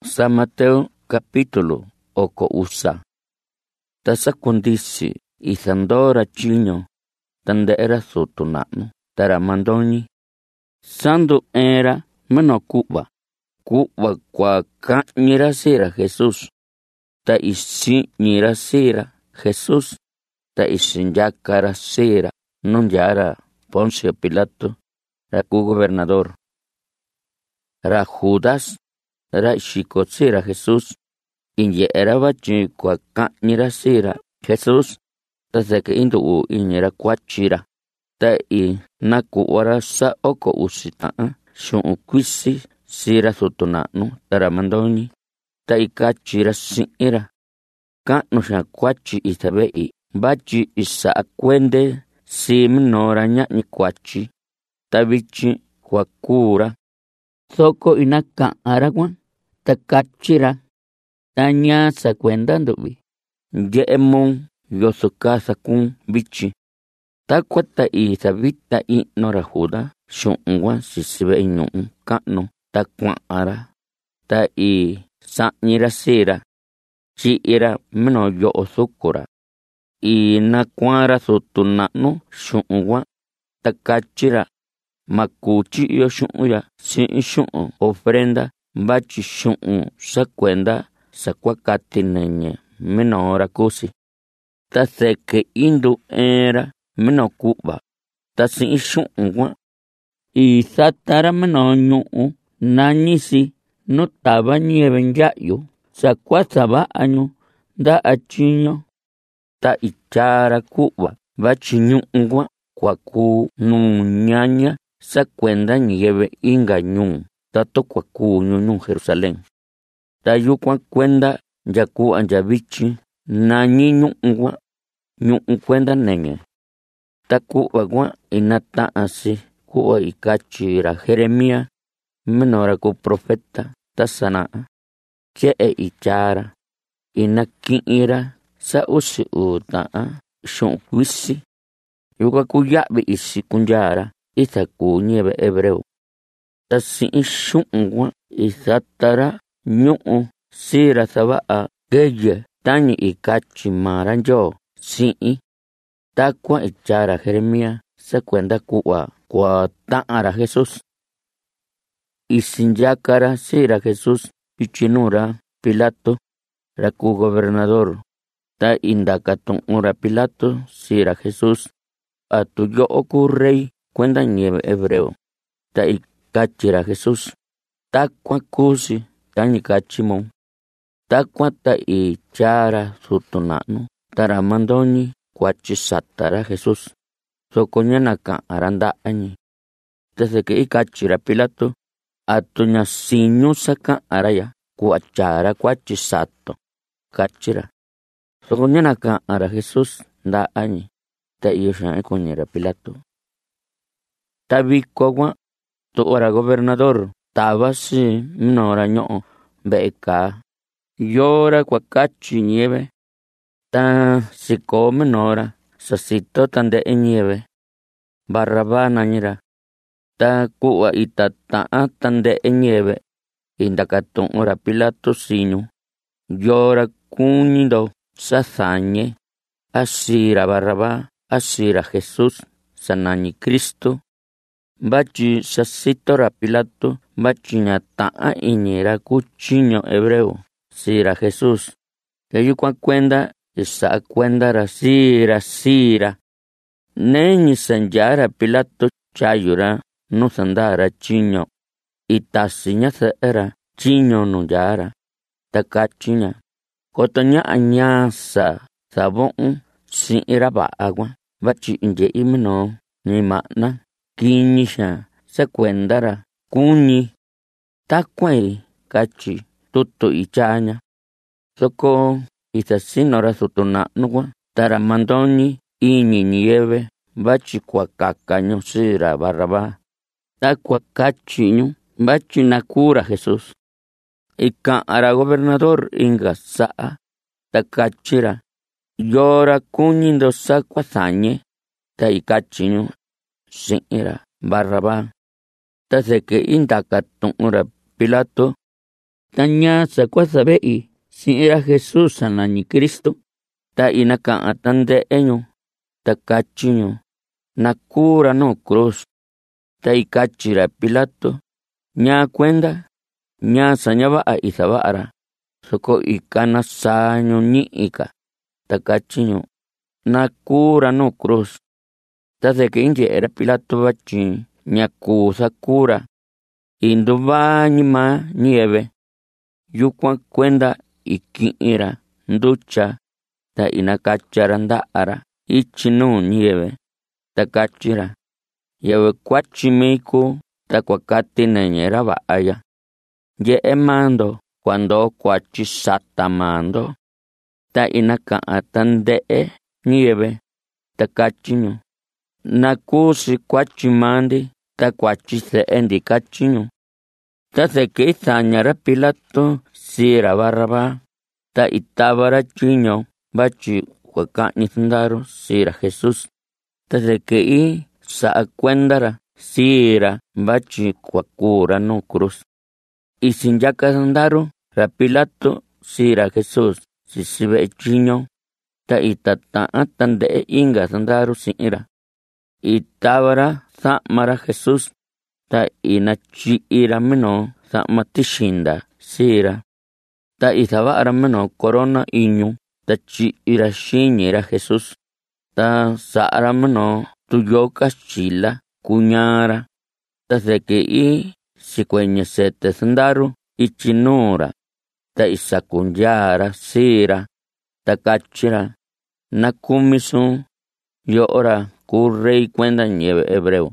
San Mateo capítulo oko usa. Ta sakundisi isandora chiño tandera sotonano tara mandoni. Sandu era meno kuba kwa kañira sera Jesús. Ta isi ñira sera Jesús. Ta isinjakara sera nonyara Poncio Pilato ra ku gobernador. Ra Judas ra shikotsera Jesús. Inye era bachi kwa kañira sera Jesús. Ta seke indu inyera kwachira. Ta i nakuwara sa oko usitaa shun kwisi sira sotonanu tara mandoni. Ta i kachira sinira. Kanu sha kwachi itabei. Bachi isa akwende si minora nyani kwachi. Ta bichi kwa kura. Soko inaka aragwan. Ta kachira. Ta nyasa kwenda ndubi. Yeemon yosokasa kun bichi. Ta kwata isa vita inora Juda. Shungwa sisibe inyun kanu. Ta kwa ara. Ta i sanyira sera. Chi ira mino yo osokora. I nakwara sotonanu shungwa. Ta kachira. Makuchi yo shunga. Sin shung ofrenda. Bachi shung sa kwenda. Sa kwa katinenye. Mino ora kusi. Ta seke indu era. Mino kuba. Ta sin shungwa. I satara mino nyuu. Nanyisi. No taba nieve nyayo. Sa kwa saba anyo. Da achinyo. Ta ichara kuba. Bachi nyungwa. Kwa ku nunyanya. Sa kwenda nieve inga nyung. Tato kwa ku nyung Jerusalén. Ta yukwa kwenda yaku anjabichi. Nanyi nyungwa. Nyung kwenda nenye. Ta kuba kwa inata asi. Kuwa ikachira Jeremia. Menora ku profeta. Ta sanaa. Chee ichara. Inakiira. Sa usi utaa. Shun kwisi. Yukwa kuyabi isi kunyara. Isa ku nieve hebreo. Ta sin shungwa. Isa tara nyuu. Sira sabaa. Geye. Tani ikachi maranjo. Sin. Ta kwa ichara Jeremia. Sa kwenda kuwa. Kwa taara Jesús. Isinjakara sira Jesús. Pichinura Pilato. Ra ku gobernador. Ta indakatun ura Pilato. Sira Jesús. Atuyo oku rey. Kwenda nieve hebreo. Ta ikachira Jesús. Ta kwa kusi. Ta nikachimon. Ta kwa ta ichara sotonanu. Tara mandoni. Kwa chisatara Jesús. Sokoñanaka aranda añi. Desde que ikachira Pilato. Atuña sinyu saka araya. Kwa chara kwa chisato. Kachira. Sokoñanaka ara Jesús. Da añi. Ta iyoshan ekoñera Pilato. Ta bikogwa. To ora gobernador. Tabasi minora ñoo. Beka. Yora kwa kachi nieve. Ta siko minora. Sasito tande nieve. Barrabá nanyira. Ta kuwa itataa tande nieve. Indakatun ora Pilato sinyu. Yora kunindo. Sasañe. Asira Barrabá. Asira Jesús. Sanani Cristo. Bachi sasito ra Pilato. Bachi ñataa iñera kuchiño hebreo. Sira Jesús. Yayukwa kwenda. Isa kwenda ra sira. Neni sanjara Pilato chayura. No sandara chiño. Itasiña seera. Chiño no yara. Takachiña. Kotoña añasa. Sabon. Sin iraba agua. Bachi inje imino. Ni mana. Kiñisha. Se kwendara. Kuñi. Takwai. Kachi. Tuto ichaña. Soko. Itasinora sotonanugwa. Tara mandoni. Iñi nieve. Bachi kwa kakaño sira Barrabá. Ta kwa kachiño. Bachi nakura Jesús. Ika ara gobernador inga saa. Ta kachira. Yora kuñindo sa kwa sañe. Ta ikachiño. Sinira. Barrabá. Ta seke indakatun ura Pilato. taña sakuathave'i si'ira Jesús anañi Cristo, ta inaka'a tande'eñu, ta kachiñu, nakura no cruz, ta ikachira Pilato, ña kuenda, ña sañava'a ithava'ara, soko ikana sañu ñi'ika, ta kachiñu, nakura no cruz. Ta desde inye'era Pilato vatyi ñaku sakura, induvañi ma nieve, yukuan kuenda iki'ira nducha, ta inakachara nda'ara ichi nu nieve, ta kachira, yawe kuachimiku ta kuakati neñera va'aya, ye'e mando cuando kuachi sata mando, ta inaka'a tande'e nieve, ta kachiñu, nakusi kuachimandi ta kuachi se'endi kachiñu. Ta seke ithañara Pilato sira Barrabá, ta itavara chiño vatyi kuaka'ñi sandaru sira Jesús, ta seke sa'a kuendara sira vatyi kuakura no cruz. Isinyaka sandaru ra Pilato sira Jesús sisive'e chiño, ta itata'a tande'e inga sandaru si'ira, itavara sa'mara Jesús, ta inachi'ira mino sa'ma tixinda sira, ta ithava'ara mino corona iñu, ta chi'ira xiñira Jesús, ta sa'ara mino tuyo kaxchila kuñara, ta seke sikueñe sete sandaru ichinura, ta isakunyara sira, ta kachira, nakumisun yo'ora ku rey kuenda ñeve hebreo.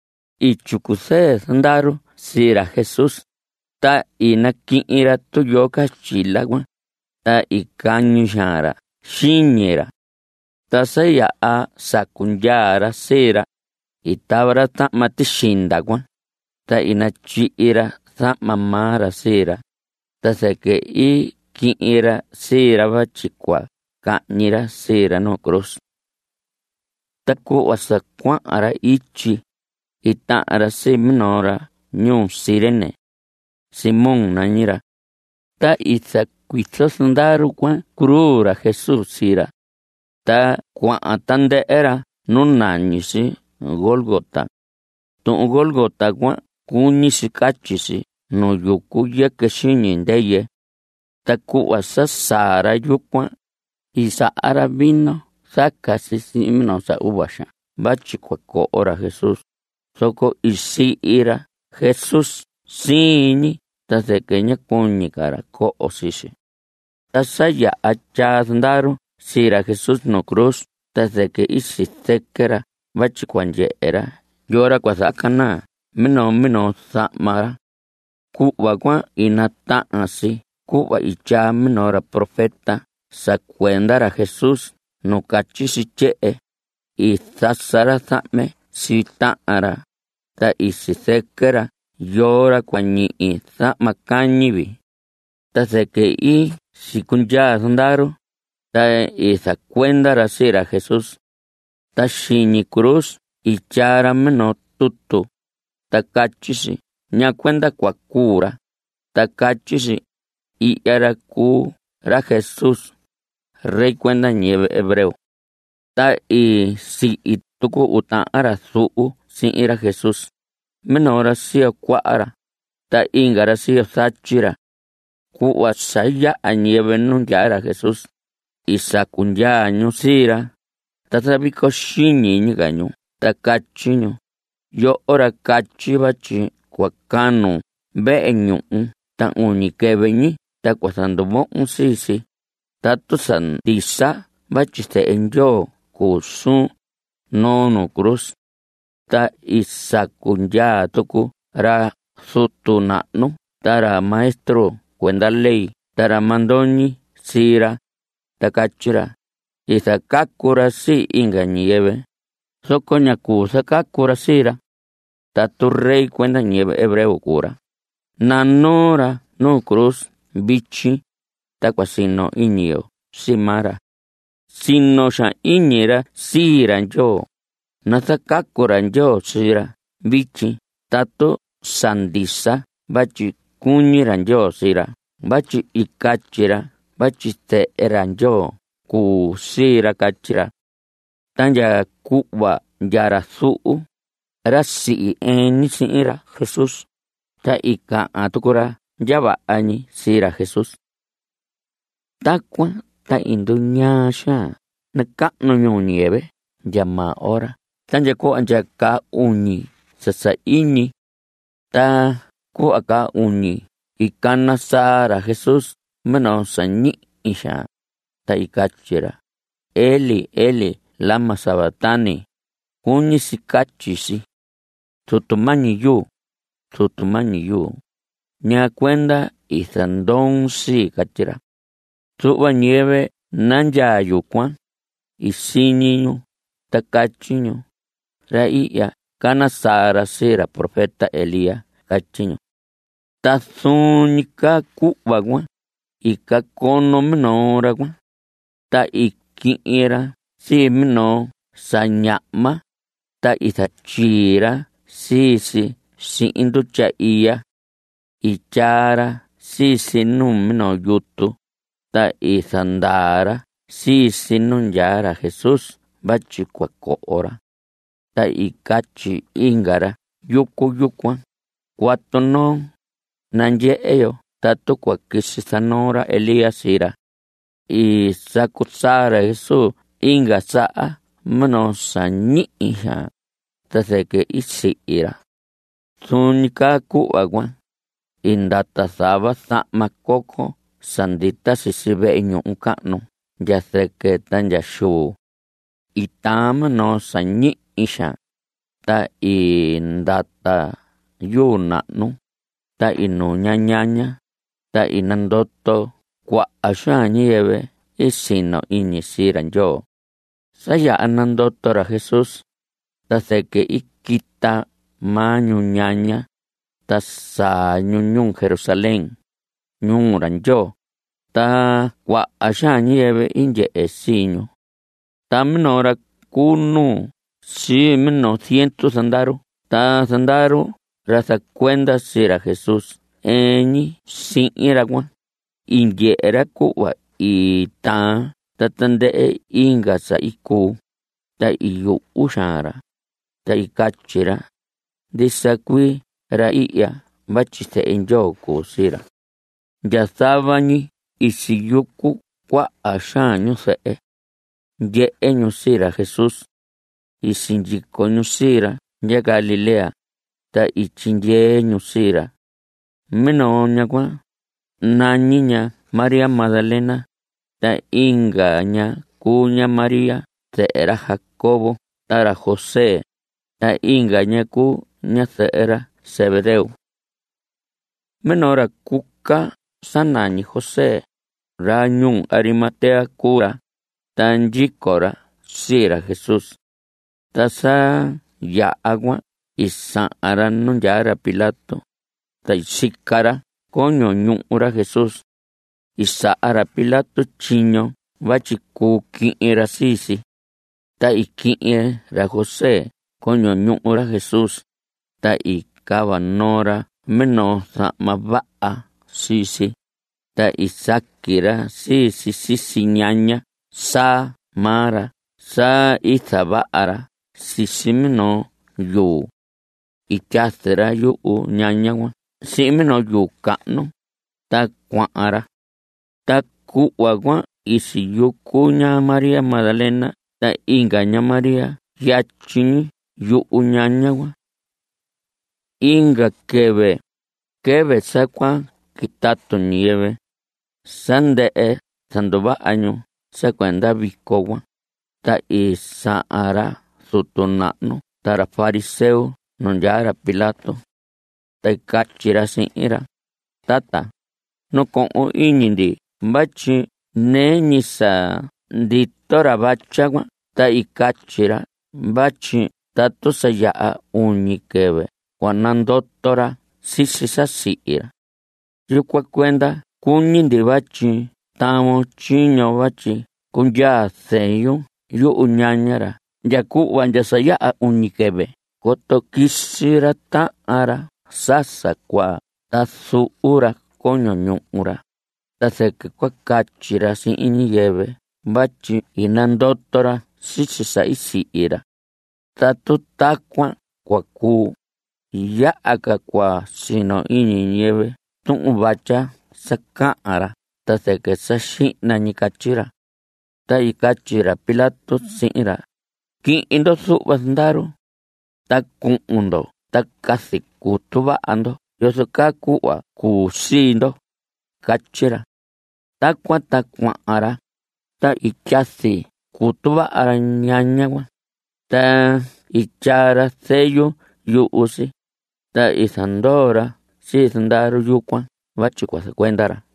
Ichukuse sandaru sira Jesús, ta inaki'ira tuyo kaxchila kuan, ta ikañuxara xiñira, ta saya'a sakunyara sira, itavara sa'ma tixinda kuan, ta inachi'ira sa'ma mara sira, ta seke ki'ira sira vatyi kuaka'ñira sira no cruz. Ta ku'va sakua'ara ichi, ita'ara si minora ñuu Cirene, Simón nañira, ta isakuitso sandaru kuan kurura Jesús sira, ta kua'a tande'era nu nañisi Gólgota. Tu'un Gólgota kuan kuñisi kachisi nu yuku yeke xiñi ndeye, ta ku'va sasara yukuan isa'ara vino sakasi simino sa uvaxa vatyi kuako'ora Jesús, soko isi'ira Jesús siñi, ta seke ña kuñikara ko'o sixi. Ta saya'a tya sandaru sira Jesús no cruz, ta seke isisekera vatyi kuanye'era yora kuasa'akana mino sa'mara. Ku'va kuan inata'asi ku'va itya minora profeta sakuendara Jesús nu kachisi tye'e, isasara sa'me sita'ara, ta isisekera yora kuañi'i sa'ma kañivi, ta seke sikunya sandaru, ta isakuendara sira Jesús, ta xiñi cruz ityara mino tutu, ta kachisi ña kuenda kuakura, ta kachisi i'yara ra Jesús rey kuenda ñeve hebreo, ta si'i tuku uta'ara su'u si'ira Jesús, minora siyo kua'ara, ta ingara siyo sachira, ku'va saya'a ñeve nunyara Jesús, isakunyañu sira, ta saviko xiñiñigañu, ta kachiñu, yo'ora kachi vatyi kuakanu ve'e ñu'u, ta uñi keveñi, ta kuasanduvo'un sisi, ta tusandisa vatyi se'e Ndyoo kusun no cruz, ta isakunya tuku ra sutu na'nu, ta ra maestro kuenda ley, ta ra mandoñi sira, ta kachira, isakakura si inga ñieve, soko ñaku sakakura sira, ta tu rey kuenda ñeve hebreo kura. Nanora no cruz bichi, ta kuasino iñio simara, sino xa iñira sira Ndyoo, nasakakura Ndyoo sira bichi, ta tu sandisa vatyi kuñira Ndyoo sira, vachi ikachira, vachi se'era Nyoo kusira kachira. Tanya ku'va nyara su'u ra si'i eni si'ira Jesús. Ta ika'a tukura nyava'a ñi sira Jesús. Takuan ta induñaa xaan naka'nu ñuu ñiyɨvɨ nyamaa ora. Tanya ku'a nyaka uñi sasa'iñi. Ta ku'a ka uñi ikana sara Jesús mino sañi'i xaan. Ta ikachira: Eli, Eli, lama sabactani. Kuñi sikachisi. Tutumañi yu. Ña cuenda isandon si kachira. Tu'va ñiyɨvɨ nanyaa yukuan isiñiñu takachiñu ra i'ya kana sara sira profeta Elías kachiñu. Ta suni ka ku'va kuan ikakono minora kuan. Ta iki'ira si mino saña'ma. Ta isachira sisi si'in nducha iya. Ichara sisi nu mino yutu. Ta isandara sisi nu nyara Jesús vachi kuako'ora. Ta ikachi ingara yukuan kuatono nanye'eyo tatu kuakisi sanora Elías sira. Isakusara Jesús inga sa'a mino sañi'i xaan. Ta seke isi'ira. Suni ka ku'va kuan indata sava sa'ma koko sandita sisi ve'i ñu'u ka'nu ya seke tanya xuu. Itama no sañi'i xaan. Ta indata yuu na'nu. Ta inuña ñaña. Ta inandoto kua'a xaan ñiyɨvɨ isino iñi sira Nyoo. Saya'a nandotora Jesús. Ta seke ikita mañu ñaña. Ta saañu ñuu Jerusalén ñuura Nyoo. Ta kua'a xaan ñiyɨvɨ inye'e siñu. Ta minora kunu si mino 100 sandaru. Ta sandaru ra sakuenda sira Jesús eñi si'ira kuan. Inye'era ku'va itaan ta tande'e inga sa iku. Ta iyu'u xaanra. Ta ikachira: Ndisakui ra i'ya vachi se'e Nyoo kusira. Nyasavañi isiyuku kua'a xaan ñuse'e. Nye'eñu sira Jesús. Isinyikoñu sira nya Galilea. Ta ichinyeñu sira. Minoña kuan nañiña María Magdalena. Ta inga ña kuña María se'era Jacobo tara José. Ta inga ña ku ña se'era Zebedeo. Minora kuka sanañi José ra ñuu Arimatea kura. Ta nyikora sira Jesús. Ta sa ya'a kuan isa'ara nu nyara Pilato. Ta isikara koño ñu'ura Jesús. Isa'ara Pilato chiño vachi kuki'ira sisi. Ta iki'ira José koño ñu'ura Jesús. Ta ikava nora mino sa'ma va'a sisi. Ta isakira sisi ñaña sa mara sa isava'ara sisi mino yuu. Ichasira yu'u ñaña kuan si mino yuu ka'nu. Ta kua'ara. Ta ku'va kuan isiyuku ña María Magdalena. Ta inga ña María yachiñi yu'u ñaña kuan. Inga keve sa kuan kitatu ñiyɨvɨ sande'e sanduva'añu sa kuenda viko kuan. Ta isa'ara sutu na'nu tara fariseu nu nyara Pilato. Ta ikachira si'ira: Tata, nuko'un iñi ndi vachi neñi sa nditora vacha kuan. Ta ikachira vachi tatu saya'a uñi keve kuanandotora sisi sasi'ira. Yukua kuenda kuñi ndi vachi tamo chiño vachi kunyaa seyu yu'u ñañara. Nyaku'va nyasaya'a uñi keve koto kisira ta'ara sasa kua ta su'ura koño ñu'ura. taseke kuakachira si'in ñiyɨvɨ vatyi inandotora xixi sa isi'ira. Tatu takuan kuakuu ya'a kuasino iñi ñiyɨvɨ tu'un vatya saka'anra taseke saxi'na ñi kachira. Ta ikachira Pilato si'inra: ki'indo su'va sɨndaru ta ku'undo ta kasi kutu va'ando yoso kaa ku'va kuu xiindo, kachira. Takuan ta kua'anra ta ityasi kutu va'ara ñaña kuan, ta ityara sellu yu'usi, ta isandora si sɨndaru yukuan vatyi kuasakuendara.